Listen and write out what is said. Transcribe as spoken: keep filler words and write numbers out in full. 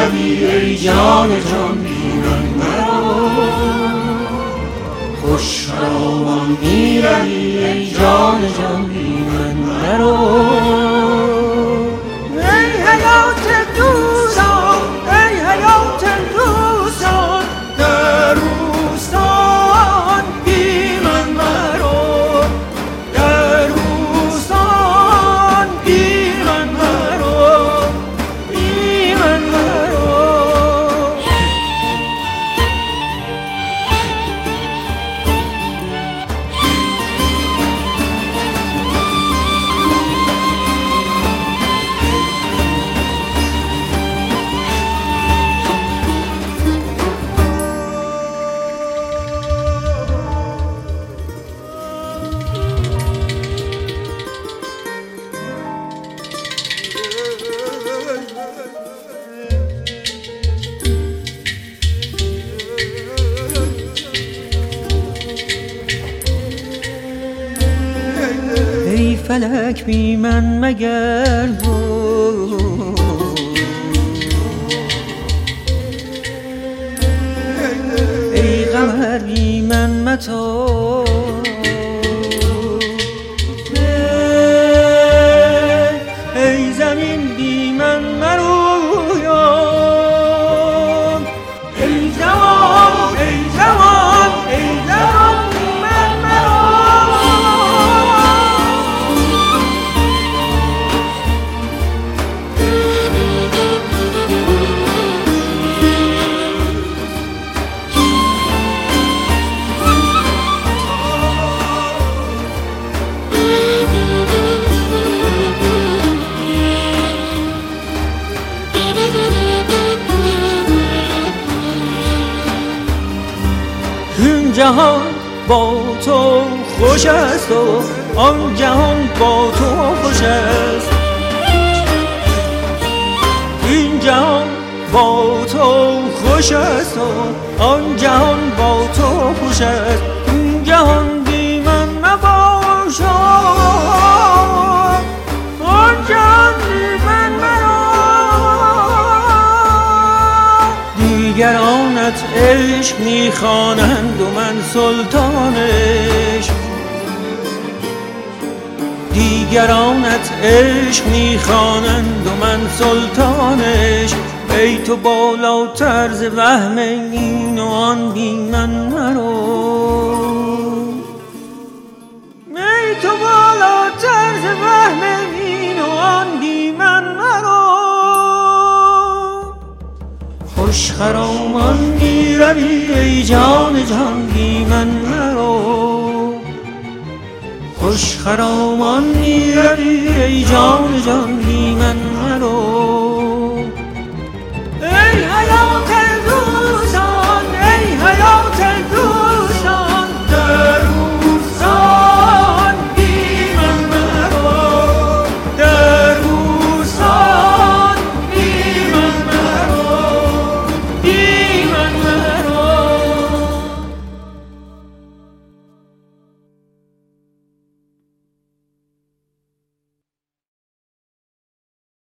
روی ای جان جان بی من مرو خوش خرامان می روی ای جان جان بی من مرو ای حیات دوستان ای حیات دوستان در روستان بی من مرو در روستان بی من مرو بی من مرو ای فلک بی من مگر بود ای قمر بی من متاب ای زمین بی من مرویان ای جوان ای جوان ای جوان بی من مرو این جهان با تو خوش است و آن جهان با تو خوش است این جهان با تو خوش است و آن جهان با تو خوش است این جهان بی من نباشد آن جهان بی من مرو دیگرانت عشق میخوانند و من سلطانش دیگرانت عشق میخوانند و من سلطانش ای تو بالاتر ز وهم این و آن بی من مرو ای تو بالاتر ز وهم این و آن بی من مرو خوش خرامان می روی ای جان جان بی من مرو خوش خرامان می روی ای جان